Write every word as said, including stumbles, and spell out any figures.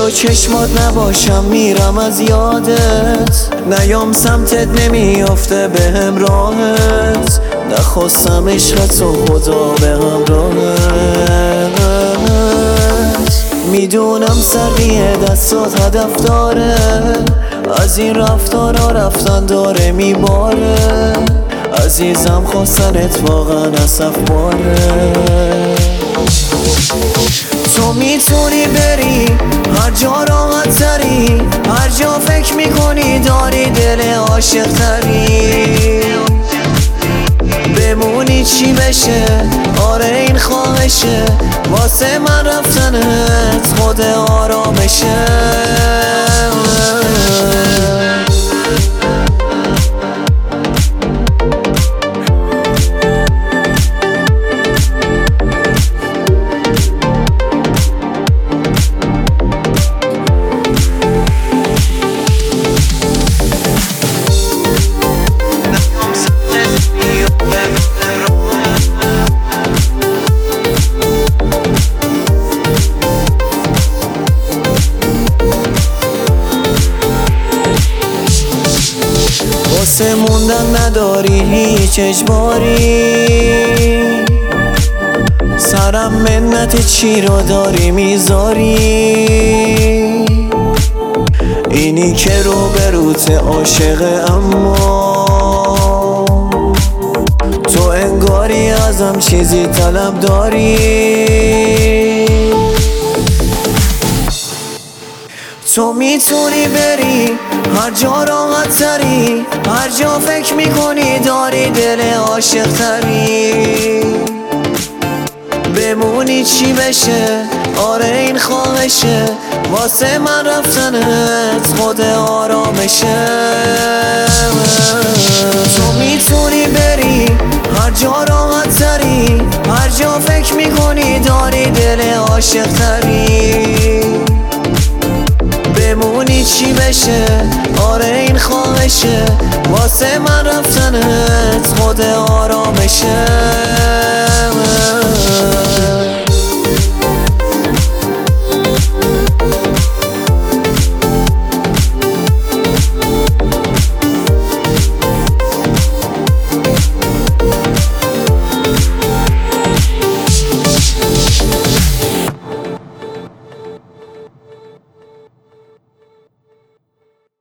جلو چشمات نباشم میرم از یادت، نیام سمتت نمیافته به همراهت، نخواستم عشقت و خدا به همراهت. میدونم سردی دستات هدف داره، از این رفتارا رفتن داره میباره، عزیزم خواستنت واقعا اسف باره. تو میتونی بری هر جا راحت تری، هر جا فکر میکنی داری دل عاشق تری، بمونی چی بشه آره این خواهشه، واسه من رفتنت خود آرامشه. واسه موندن نداری هیچ اجباری، سرم منت چی رو داری میذاری، اینی که رو به روت عاشقه اما تو انگاری ازم چیزی طلب داری. تو میتونی بری هر جا راحت تری، هر جا فکر میکنی داری دل عاشق تری، بمونی چی بشه آره این خواهشه، واسه من رفتنت خود آرامشه. تو میتونی بری هر جا راحت تری، هر جا فکر میکنی داری دل عاشق تری، بمونی چی بشه آره این خواهشه، واسه من رفتنت خود آرامشه.